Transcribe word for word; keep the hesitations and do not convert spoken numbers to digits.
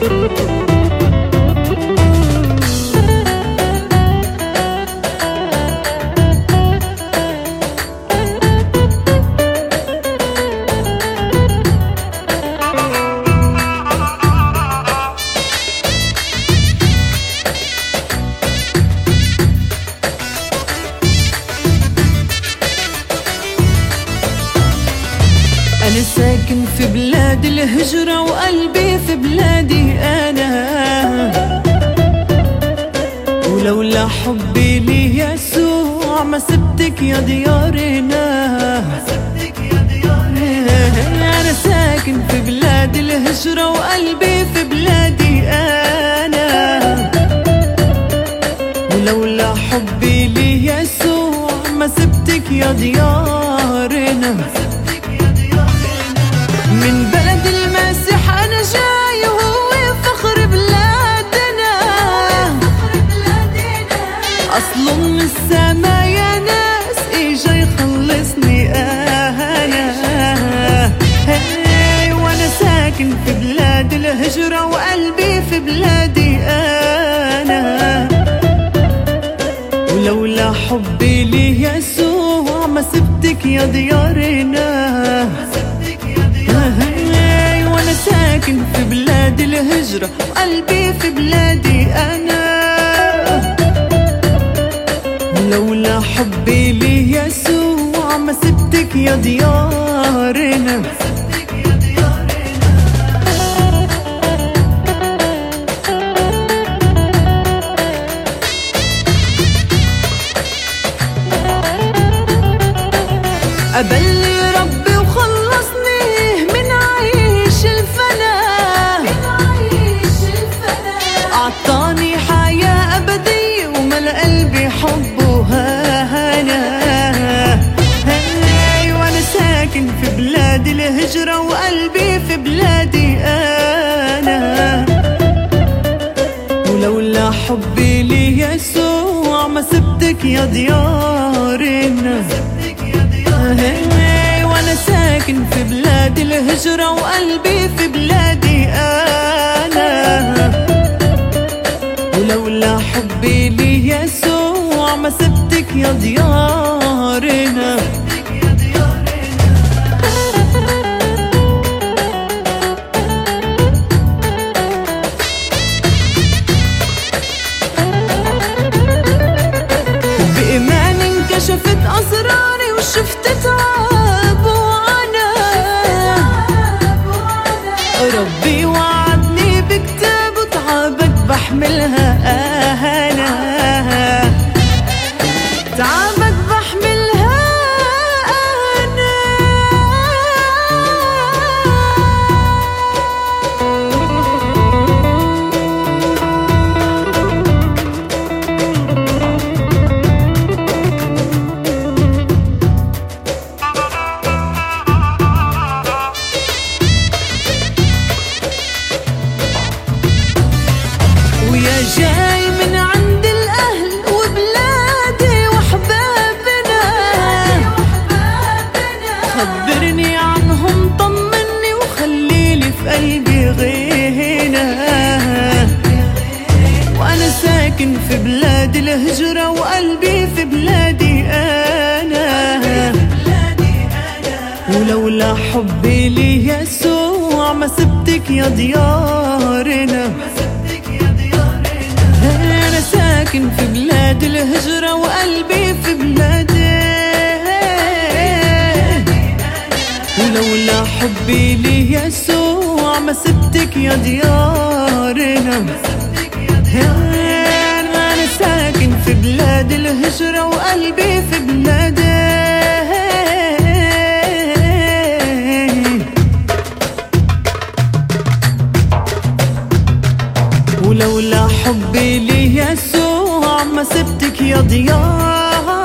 أنا ساكن في بلاد الهجرة وقلبي في بلادي أنا، ولولا حبي ليسوع ما سبتك يا ديارنا. أنا ساكن في بلاد الهجرة وقلبي في بلادي أنا، ولولا حبي ليسوع ما سبتك يا ديارنا. من بلد المسيح أنا جاي وهو فخر بلادنا، أصله من السما يا ناس إجا يخلصني أنا. هاي وأنا ساكن في بلاد الهجرة وقلبي في بلادي أنا، ولولا حبي ليسوع ما سبتك يا ديارنا. وانا ساكن في بلاد الهجرة وقلبي في بلادي أنا، لولا حبي ليسوع ما سبتك يا ديارنا. قبلني ربي وخلصني من عيش الفنا، أعطاني حياة أبدية وملأ قلبي حب وهنا. هاي وأنا ساكن في بلاد الهجرة وقلبي في بلادي أنا، ولولا حبي ليسوع ما سبتك يا ديارنا. هاي وانا ساكن في بلاد الهجرة وقلبي في بلادي أنا، ولولا حبي ليسوع ما سبتك يا ديارنا. بإيمان انكشفت أسراري وشفت تعب وعنا، ربي وعدني بكتاب وتعبك بحملها أنا، تعبك بحملها أنا. ويا جاي من عند الأهل وبلادي وحبابنا، خبرني عنهم طمني وخليلي في قلبي غنى. وأنا ساكن في بلاد الهجرة وقلبي في بلادي أنا، ولولا حبي ليسوع ما سبتك يا ديارنا. أنا ساكن في بلاد الهجرة وقلبي في بلادي، ولولا حبي ليسوع ما سبتك يا ديارنا. أنا ساكن في بلاد الهجرة وقلبي في بلادي، ولولا حبي ليسوع ما سبتك يا ديار.